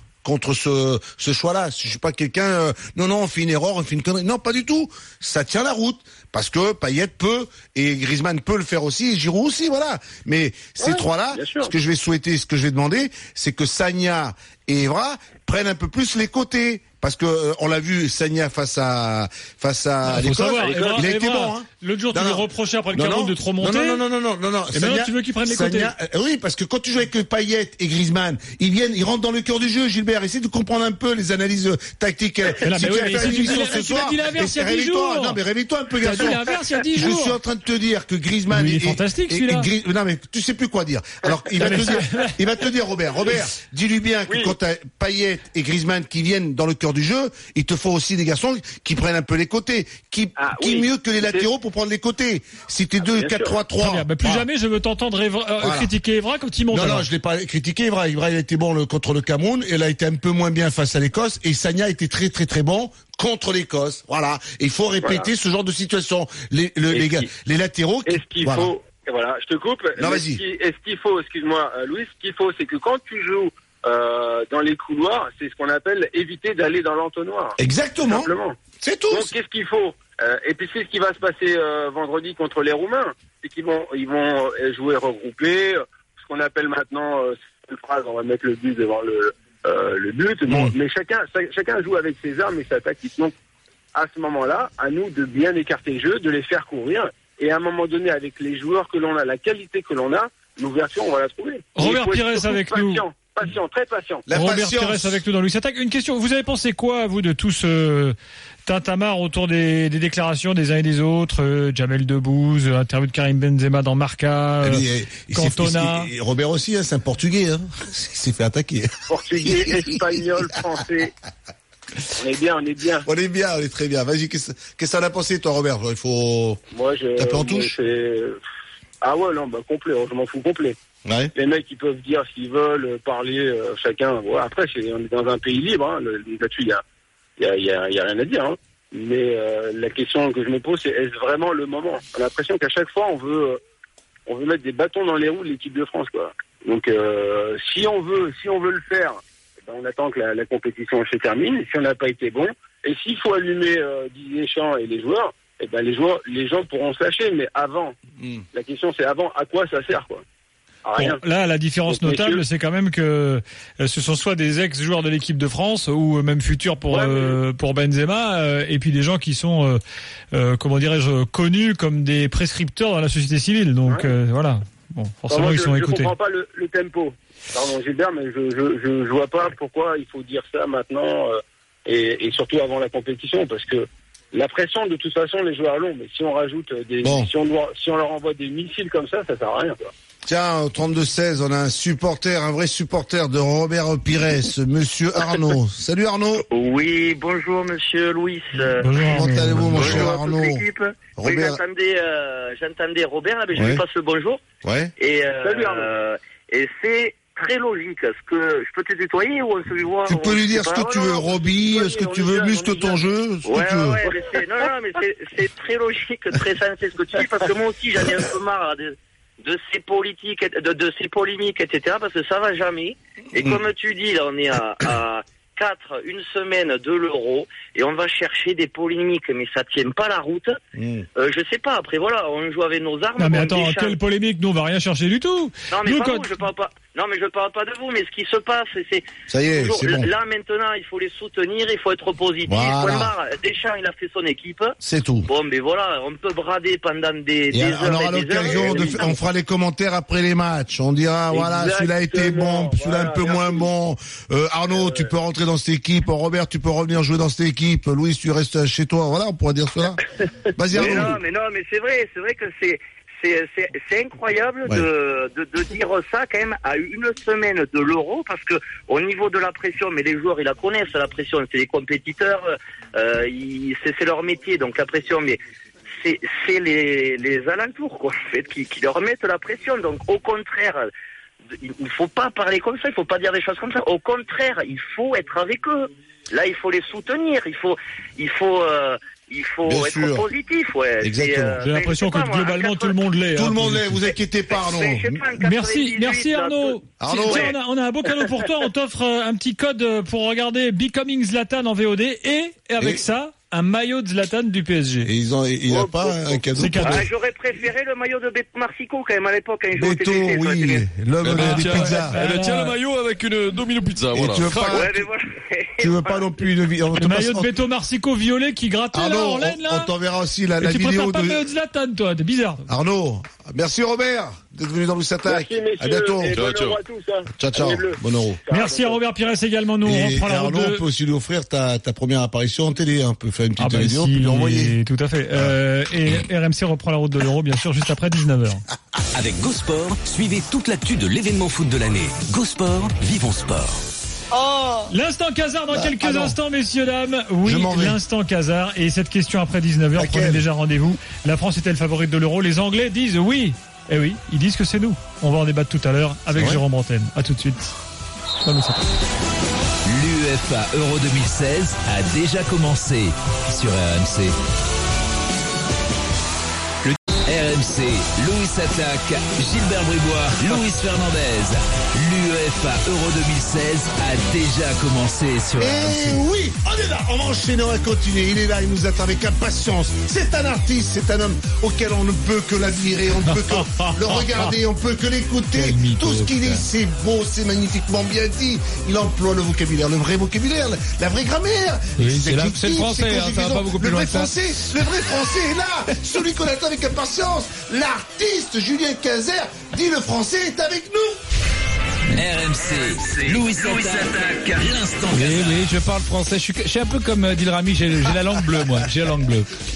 ce choix-là. Je suis pas quelqu'un non on fait une erreur, on fait une connerie. Non, pas du tout. Ça tient la route parce que Payet peut et Griezmann peut le faire aussi et Giroud aussi, voilà. Mais ces trois-là, ce que je vais souhaiter, ce que je vais demander, c'est que Sagna et Evra prennent un peu plus les côtés. Parce que on l'a vu, Sagna face à l'Écosse, il a été bon. L'autre jour, tu lui reprochais après le Cameroun de trop monter. Non. Et maintenant, tu veux qu'ils prennent les côtés. Oui, parce que quand tu joues avec Payet et Griezmann, ils rentrent dans le cœur du jeu, Gilbert. Essaye de comprendre un peu les analyses tactiques. Si tu as fait une émission ce soir, réveille-toi. Non, mais réveille-toi un peu, garçon. Je suis en train de te dire que Griezmann est fantastique, celui-là. Non, mais tu sais plus quoi dire. Alors, il va te dire, Robert, dis-lui bien que quand t'as Payet et Griezmann qui viennent dans le cœur du jeu, il te faut aussi des garçons qui prennent un peu les côtés, qui mieux que les latéraux pour prendre les côtés. Si t'es 2-4-3-3. Plus jamais je veux t'entendre critiquer Evra quand il monte. Non, je l'ai pas critiqué Evra. Evra, il a été bon contre le Cameroun, et il a été un peu moins bien face à l'Écosse, et Sagna a été très très très bon contre l'Écosse. Voilà. Et il faut répéter ce genre de situation. Les latéraux. Est-ce qu'il faut, voilà, je te coupe. Non, vas-y. Est-ce qu'il faut, excuse-moi, Louis, ce qu'il faut, c'est que quand tu joues dans les couloirs, c'est ce qu'on appelle éviter d'aller dans l'entonnoir. Exactement. Simplement. C'est tout. Donc qu'est-ce qu'il faut et puis c'est ce qui va se passer vendredi contre les Roumains. C'est qu'ils vont jouer regroupés. Ce qu'on appelle maintenant cette phrase, on va mettre le but devant le but. Bon, mais chacun joue avec ses armes et sa tactique. Donc à ce moment-là, à nous de bien écarter le jeu, de les faire courir. Et à un moment donné, avec les joueurs que l'on a, la qualité que l'on a, l'ouverture, on va la trouver. Robert Pires avec nous. Patient, très patient. Robert Pires avec nous dans Louis Attaque. Une question. Vous avez pensé quoi, vous, de tout ce tintamarre autour des déclarations des uns et des autres, Jamel Debbouze, interview de Karim Benzema dans Marca, Cantona. Robert aussi, c'est un Portugais. Il s'est fait attaquer. Portugais, espagnol, français. On est bien. On est très bien. Vas-y, qu'est-ce que ça a pensé, toi, Robert? Il faut taper en touche. Ah ouais, non, complet. Je m'en fous complet. Ouais. Les mecs, ils peuvent dire ce qu'ils veulent, parler, chacun. Ouais, après, on est dans un pays libre. Hein, là-dessus, il y a rien à dire. Hein. Mais la question que je me pose, c'est est-ce vraiment le moment? On a l'impression qu'à chaque fois, on veut mettre des bâtons dans les roues de l'équipe de France, quoi. Donc, si on veut le faire, ben, on attend que la compétition se termine. Si on n'a pas été bon, et s'il faut allumer Didier Deschamps et les joueurs, et ben les gens pourront se lâcher. Mais avant, la question c'est avant, à quoi ça sert, quoi? Rien. Bon, là, la différence notable, c'est quand même que ce sont soit des ex-joueurs de l'équipe de France ou même futurs pour Benzema, et puis des gens qui sont, comment dirais-je, connus comme des prescripteurs dans la société civile. Donc voilà. Bon, forcément, ils sont écoutés. Je comprends pas le tempo. Pardon, Gilbert, mais je vois pas pourquoi il faut dire ça maintenant et surtout avant la compétition, parce que la pression, de toute façon, les joueurs l'ont. Mais si on rajoute si on leur envoie des missiles comme ça sert à rien, quoi. Tiens, au 32-16, on a un vrai supporter de Robert Pires, monsieur Arnaud. Salut Arnaud. Oui, bonjour monsieur Louis. Bonjour. Comment allez-vous, mon cher Arnaud? Robert. Oui, j'entendais Robert, mais je lui passe le bonjour. Ouais. Et, salut Arnaud. Et c'est très logique. Est-ce que je peux te tutoyer ou on se voit? Tu peux lui dire ce que tu veux, Roby, ce que tu veux, muscle ton jeu, ce que tu veux. Ouais, mais c'est très logique, très sensé ce que tu dis, parce que moi aussi j'en ai un peu marre de ces politiques, de ces polémiques, etc., parce que ça va jamais. Et comme tu dis, là, on est à une semaine de l'Euro, et on va chercher des polémiques, mais ça tient pas la route. Je sais pas, après, voilà, on joue avec nos armes. Non, mais attends, quelle polémique? Nous, on va rien chercher du tout. Non, mais je parle pas. Non, mais je parle pas de vous, mais ce qui se passe, c'est ça y est, toujours, c'est bon. Là, maintenant, il faut les soutenir, il faut être positif. Voilà. Deschamps, il a fait son équipe. C'est tout. Bon, mais voilà, on peut brader pendant des heures. On aura l'occasion on fera les commentaires après les matchs. On dira, voilà, celui-là a été bon, celui-là un peu moins bon. Arnaud, tu peux rentrer dans cette équipe. Robert, tu peux revenir jouer dans cette équipe. Louis, tu restes chez toi. Voilà, on pourra dire cela. Vas-y, Arnaud. Mais c'est vrai que c'est incroyable de dire ça quand même à une semaine de l'Euro, parce que au niveau de la pression, mais les joueurs ils la connaissent, la pression, c'est les compétiteurs, c'est leur métier, donc la pression, mais c'est les alentours, quoi, en fait, qui leur mettent la pression. Donc au contraire, il ne faut pas parler comme ça, il ne faut pas dire des choses comme ça. Au contraire, il faut être avec eux. Là, il faut les soutenir, il faut être sûr. Positif, ouais. Exactement. J'ai l'impression que globalement tout le monde l'est. Tout le monde l'est, vous inquiétez pas, Arnaud. Merci Arnaud. Tiens, on a un beau cadeau pour toi, on t'offre un petit code pour regarder Becoming Zlatan en VOD et avec ça, un maillot de Zlatan du PSG. Et il n'a pas un cadeau. J'aurais préféré le maillot de Beto Marsico quand même à l'époque. Beto, oui, l'homme des pizzas. Tiens le maillot avec une Domino Pizza. Voilà. Tu veux pas non plus le maillot de Beto Marsico violet qui grattait là en laine là. On t'enverra aussi la vidéo de. Tu préfères pas le maillot de Zlatan, toi, t'es bizarre. Arnaud, merci Robert d'être venu dans Louis Attaque. À bientôt. Ciao. Bon euro. Merci à Robert Pires également. Nous on reprend la route. Arnaud, on peut aussi lui offrir ta première apparition en télé. On peut faire une petite vidéo puis lui envoyer. Tout à fait. Et RMC reprend la route de l'Euro, bien sûr, juste après 19h. Avec GoSport, suivez toute l'actu de l'événement foot de l'année. GoSport, vivons sport. L'instant Casar dans quelques instants, messieurs, dames. Oui, l'instant Casar. Et cette question après 19h, prenez déjà rendez-vous. La France est-elle favorite de l'Euro? Les Anglais disent oui. Eh oui, ils disent que c'est nous. On va en débattre tout à l'heure avec Jérôme Bretagne. À tout de suite. L'UEFA Euro 2016 a déjà commencé sur RMC. RMC, Louis Attaque, Gilbert Bribois, Luis Fernandez. L'UEFA Euro 2016 a déjà commencé sur RMC. Oui, on est là, on va enchaîner, on va continuer. Il est là, il nous attend avec impatience. C'est un artiste, c'est un homme auquel on ne peut que l'admirer, on ne peut que le regarder, on ne peut que l'écouter. Tout ce qu'il dit, c'est beau, c'est magnifiquement bien dit. Il emploie le vocabulaire, le vrai vocabulaire, la vraie grammaire. C'est le français, ça va pas beaucoup plus loin que ça. Le vrai français est là, celui qu'on attend avec impatience. L'artiste Julien Cazet dit le français est avec nous. RMC, Louis Attaque, l'instant Casar. Oui, je parle français. Je suis un peu comme Dilrami, j'ai la langue bleue, moi. J'ai la langue bleue.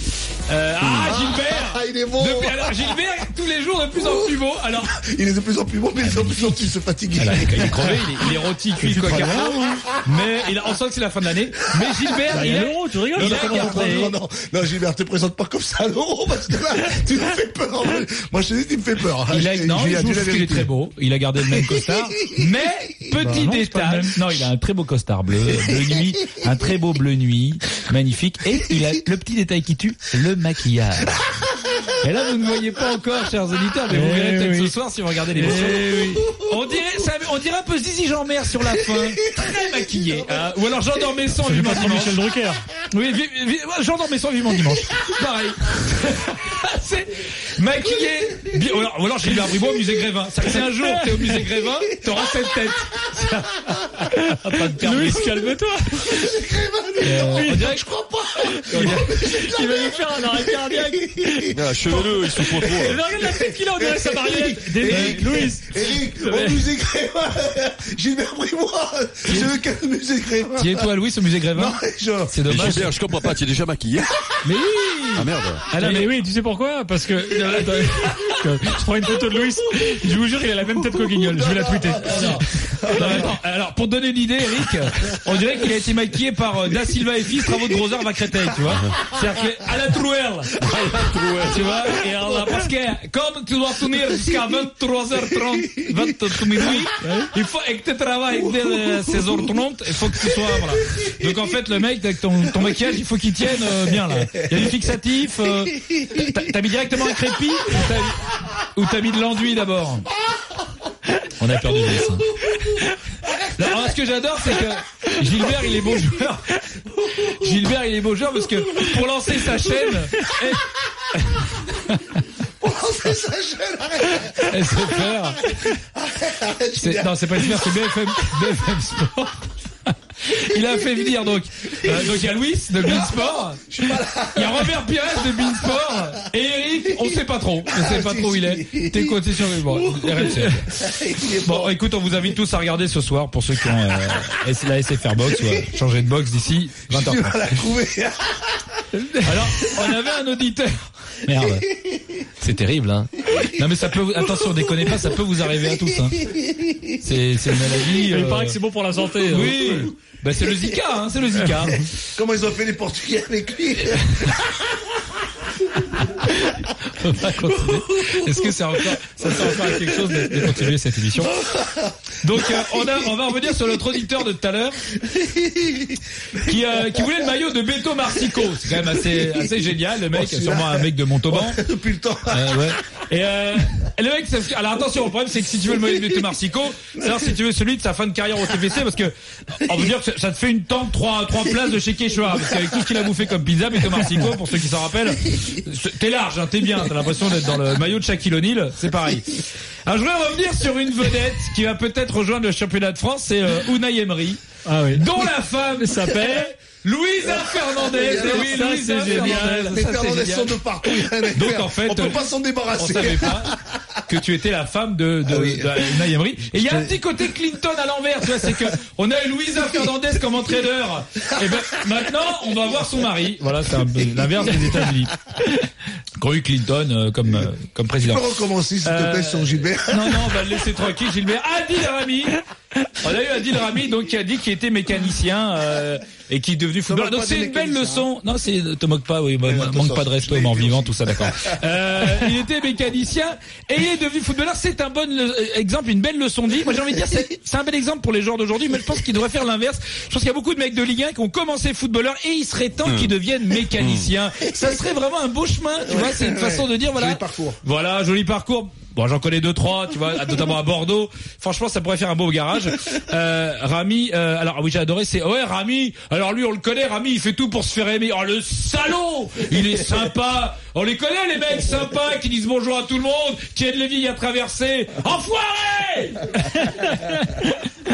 Gilbert. Il est beau. Alors Gilbert, tous les jours de plus en plus beau. Alors, il est de plus en plus beau, mais de plus en plus se fatiguer. Il est crevé, il est rôti, cuit, coq à mais on sent que c'est la fin de l'année. Mais Gilbert, il a l'euro, tu rigoles. Non, Gilbert, te présente pas comme ça à l'euro, parce que là, tu me fais peur. Moi, je te dis, tu me fais peur. Il est très beau. Il a gardé le même costard. Mais, petit détail. Non, il a un très beau costard bleu nuit. Un très beau bleu nuit. Magnifique. Et il a le petit détail qui tue, le maquillage. Et là, vous ne voyez pas encore, chers auditeurs, mais vous verrez peut-être ce soir si vous regardez l'émission. On dirait un peu Zizi Jean-Mer sur la fin. Très maquillé. Ou alors Jean Dormesson vivement dimanche. Michel Drucker. Oui, Jean Dormesson vivement dimanche. Pareil. C'est maquillé. Ou alors Gilbert Bribois au musée Grévin. Si un jour t'es au musée Grévin, t'auras cette tête. En train de perdre. Louis, calme-toi. On dirait que je crois pas. Il va lui faire un arrêt cardiaque. Achevez-le, il souffre trop. Regarde la tête qu'il a, on dirait sa marionnette. Louis. Eric, au musée Grévin. Gilbert Bribois. Je veux qu'un musée Grévin. Qui est toi, Louis, au musée Grévin? Non, c'est dommage. Gilbert, je comprends pas, tu es déjà maquillé? Mais oui! Ah merde. Ah non, mais oui, tu sais pourquoi? Parce que, je prends une photo de Louis. Je vous jure, il a la même tête qu'au Guignol. Je vais la tweeter. Alors, pour te donner une idée, Eric, on dirait qu'il a été maquillé par Da Silva et Fils, travaux de gros heures, va Créteil, tu vois. C'est-à-dire à la Trouelle. Tu vois. Et alors, parce que, comme tu dois tenir jusqu'à 23h30, 23 minuit, il faut, et que tu travailles dès 16h30, il faut que tu sois, voilà. Donc, en fait, le mec, avec ton maquillage, il faut qu'il tienne, bien, là. Il y a du fixatif, t'as mis directement un crépi, ou t'as mis de l'enduit d'abord? On a perdu le dessin. Alors, ce que j'adore, c'est que Gilbert, il est beau joueur. Gilbert, il est beau joueur parce que pour lancer sa chaîne, SFR. Non, c'est pas SFR, c'est BFM Sport. Il a fait venir donc il y a Louis de Beansport, il y a Robert Pires de Beansport et Eric, on sait pas trop où il est. T'es coté sur RMC. Bon, écoute, on vous invite tous à regarder ce soir pour ceux qui ont la SFR Box ou à changer de box d'ici 20h30. Alors, on avait un auditeur. Merde. C'est terrible, hein. Non, mais ça peut, attention, déconnez pas, ça peut vous arriver à tous, hein. C'est une maladie. Il paraît que c'est bon pour la santé. Oui. Bah, c'est le Zika, hein, c'est le Zika. Comment ils ont fait les Portugais avec lui? On va continuer. Est-ce que ça sert encore à quelque chose de continuer cette émission? Donc, on va revenir sur notre auditeur de tout à l'heure, qui voulait le maillot de Beto Marsico. C'est quand même assez génial, le mec, sûrement un mec de Montauban. Depuis le temps. Ouais. Et le mec, alors attention, le problème c'est que si tu veux le maillot de Beto Marsico, c'est-à-dire si tu veux celui de sa fin de carrière au TFC, parce que, on veut dire que ça te fait une tente 3 places de chez Quechua, parce qu'avec tout ce qu'il a bouffé comme pizza, Beto Marsico, pour ceux qui s'en rappellent, t'es large, hein, t'es bien, t'as l'impression d'être dans le maillot de Shaquille O'Neal, c'est pareil. Alors je voudrais revenir sur une vedette qui va peut-être rejoindre le championnat de France, c'est Unai Emery, dont la femme s'appelle Luisa Fernandez. Oui, Luisa Fernandez. Les Fernandez sont de partout. Donc en fait, on peut pas s'en débarrasser. On savait pas que tu étais la femme de Unai Emery. Et il y a un petit côté Clinton à l'envers, tu vois, c'est que on a Luisa Fernandez comme entraîneur. Et ben maintenant, on va voir son mari. Voilà, c'est l'inverse des États-Unis. Qu'ont eu Clinton comme président. Tu peux recommencer s'il te plaît sur Gilbert. Non, on va le laisser tranquille, Gilbert. Adil Rami. On a eu Adil Rami, donc qui a dit qu'il était mécanicien et qui est devenu footballeur. Donc c'est une belle leçon. Non, te moque pas, oui, manque pas de resto, mort vivant, tout ça, d'accord. Il était mécanicien et il est devenu footballeur. C'est un bon exemple, une belle leçon de vie. Moi, j'ai envie de dire, c'est un bel exemple pour les joueurs d'aujourd'hui, mais je pense qu'il devrait faire l'inverse. Je pense qu'il y a beaucoup de mecs de Ligue 1 qui ont commencé footballeur et il serait temps qu'ils deviennent mécaniciens. Ça serait vraiment un beau chemin, tu vois. C'est une façon de dire, voilà. Joli parcours. Voilà, joli parcours. Bon, j'en connais 2-3, tu vois, notamment à Bordeaux. Franchement, ça pourrait faire un beau garage. Rami, alors oui, j'ai adoré, Rami. Alors lui, on le connaît, Rami, il fait tout pour se faire aimer. Oh, le salaud! Il est sympa. On les connaît, les mecs sympas qui disent bonjour à tout le monde, qui aident les villes à traverser. Enfoiré!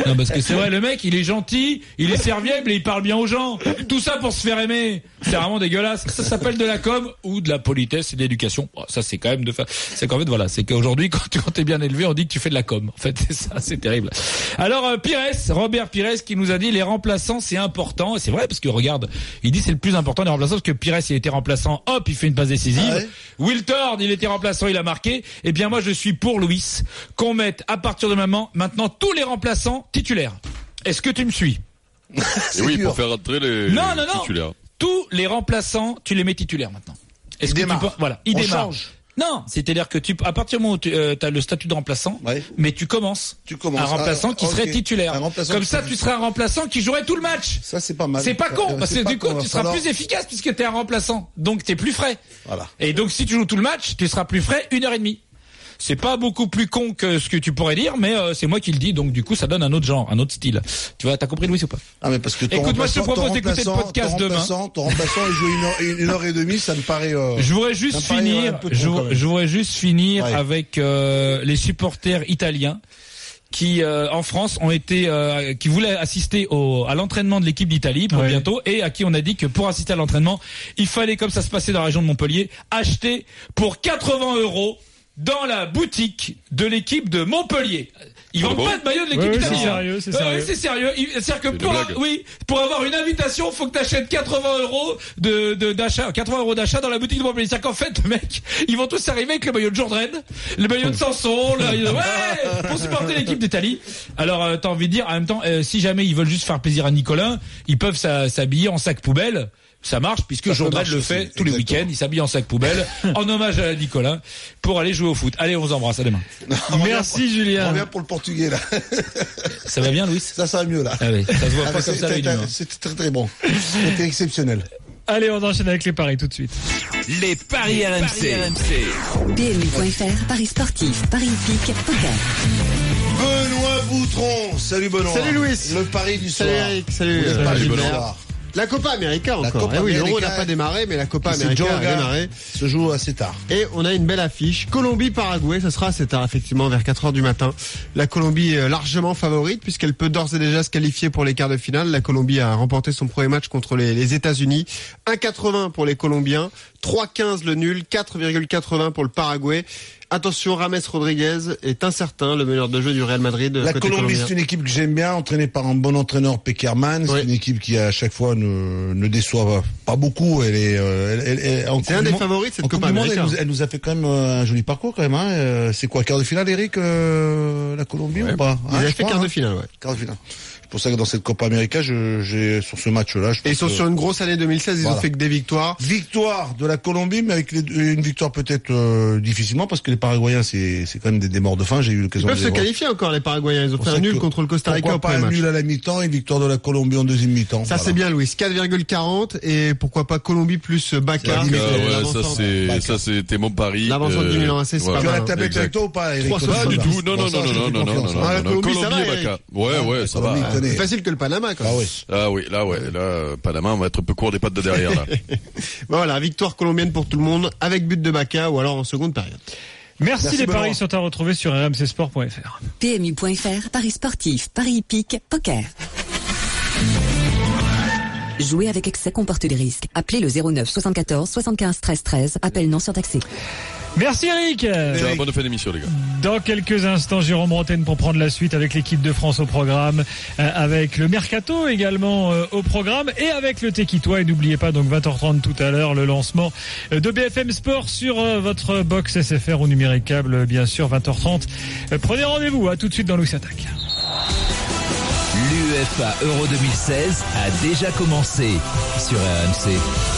Non, parce que c'est vrai, le mec, il est gentil, il est serviable et il parle bien aux gens. Tout ça pour se faire aimer. C'est vraiment dégueulasse. Ça s'appelle de la com ou de la politesse et de l'éducation. Oh, ça, c'est quand même c'est qu'en fait, voilà, c'est qu'aujourd'hui, quand t'es bien élevé, on dit que tu fais de la com. En fait, c'est ça, c'est terrible. Alors, Robert Pires, qui nous a dit les remplaçants, c'est important. Et c'est vrai, parce que regarde, il dit c'est le plus important les remplaçants, parce que Pires, il était remplaçant, hop, il fait une passe décisive. Ah ouais. Wiltord, il était remplaçant, il a marqué. Eh bien, moi, je suis pour Louis, qu'on mette à partir de maintenant tous les remplaçants titulaires. Est-ce que tu me suis? Oui, pour faire rentrer les titulaires. Tous les remplaçants, tu les mets titulaires maintenant. Est-ce que il démarre. Non, c'est-à-dire que à partir du moment où tu as le statut de remplaçant, mais tu commences un remplaçant qui serait titulaire. Comme ça, tu seras un remplaçant qui jouerait tout le match. Ça, c'est pas mal. C'est pas con, parce que du coup, tu seras plus efficace puisque tu es un remplaçant. Donc, tu es plus frais. Voilà. Et donc, si tu joues tout le match, tu seras plus frais 1h30. C'est pas beaucoup plus con que ce que tu pourrais dire, mais c'est moi qui le dis, donc du coup ça donne un autre genre, un autre style. Tu vois, t'as compris Louis ou pas? Ah mais parce que écoute, moi je te propose d'écouter le podcast demain. Ton remplaçant il joue une heure et demie, ça me paraît. Je voudrais juste finir avec les supporters italiens qui en France ont été qui voulaient assister à l'entraînement de l'équipe d'Italie pour bientôt, et à qui on a dit que pour assister à l'entraînement, il fallait, comme ça se passait dans la région de Montpellier, acheter pour 80 € dans la boutique de l'équipe de Montpellier. Ils vendent pas de maillot de l'équipe italienne. C'est sérieux. C'est sérieux. C'est-à-dire que pour avoir une invitation, faut que t'achètes 80 € d'achat, 80 € d'achat dans la boutique de Montpellier. C'est-à-dire qu'en fait, le mec, ils vont tous arriver avec le maillot de Jourdain, le maillot de Sanson, pour supporter l'équipe d'Italie. Alors, t'as envie de dire, en même temps, si jamais ils veulent juste faire plaisir à Nicolas, ils peuvent s'habiller en sac poubelle. Ça marche puisque Jourdain le fait tous les week-ends. Il s'habille en sac poubelle en hommage à Nicolas pour aller jouer au foot. Allez, on vous embrasse. À demain. Merci Julien. On revient pour le portugais là. Ça va bien, Louis? Ça va mieux là. Ah oui, ça se voit pas comme ça. C'était très très bon. C'était exceptionnel. Allez, on enchaîne avec les paris tout de suite. Les paris RMC. PMU.fr, paris sportif, paris hippique, poker. Benoît Boutron. Salut Benoît. Salut Louis. Le pari du soir. Salut Eric. Salut Benoît. La Copa América encore. Oui, l'Euro n'a pas démarré, mais la Copa América a démarré. Se joue assez tard. Et on a une belle affiche. Colombie-Paraguay, ça sera assez tard, effectivement, vers 4h du matin. La Colombie est largement favorite, puisqu'elle peut d'ores et déjà se qualifier pour les quarts de finale. La Colombie a remporté son premier match contre les États-Unis. 1,80 pour les Colombiens, 3,15 le nul, 4,80 pour le Paraguay. Attention, James Rodriguez est incertain, le meneur de jeu du Real Madrid. La Colombie, c'est une équipe que j'aime bien, entraînée par un bon entraîneur, Peckerman. C'est une équipe qui, à chaque fois, ne déçoit pas beaucoup. C'est un des favoris de cette Copa América. Elle nous a fait quand même un joli parcours, quand même. Hein. C'est quoi, quart de finale, Eric, la Colombie ou pas? Ils avaient fait quart de finale, Quart de finale. C'est pour ça que dans cette Copa América, j'ai sur ce match-là. Et ils sont sur une grosse année 2016, ils ont fait que des victoires. Victoire de la Colombie, mais avec une victoire peut-être difficilement, parce que les Paraguayens, c'est quand même des morts de faim. J'ai eu l'occasion de les voir. Ils peuvent se qualifier encore, les Paraguayens. Ils ont fait un nul contre le Costa Rica au premier match. Pourquoi pas un nul à la mi-temps et victoire de la Colombie en deuxième mi-temps. Ça c'est bien, Louis. 4,40 et pourquoi pas Colombie plus Bacca. Ça c'était mon pari. L'avancement du Milan AC, c'est pas mal. Tu as la tablette avec toi ou pas, Eric? Pas du tout. Non. Colombie et Bacca. Ouais, ça va. C'est facile que le Panama, quand même. Ah oui, là, Panama, on va être un peu court des pattes de derrière, là. Voilà, victoire colombienne pour tout le monde, avec but de Bacca ou alors en seconde période. Merci les paris sont à retrouver sur rmcsport.fr. PMU.fr, paris sportif, paris hippique, poker. Jouer avec excès comporte des risques. Appelez le 09 74 75 13 13. Appel non surtaxé. Merci Eric. Bonne fin d'émission les gars. Dans quelques instants, Jérôme Bretagne pour prendre la suite avec l'équipe de France au programme, avec le Mercato également au programme et avec le Tequitois. Et n'oubliez pas donc 20h30 tout à l'heure le lancement de BFM Sport sur votre box SFR ou numérique câble bien sûr 20h30. Prenez rendez-vous, à tout de suite dans Louis Attaque. L'UEFA Euro 2016 a déjà commencé sur RMC.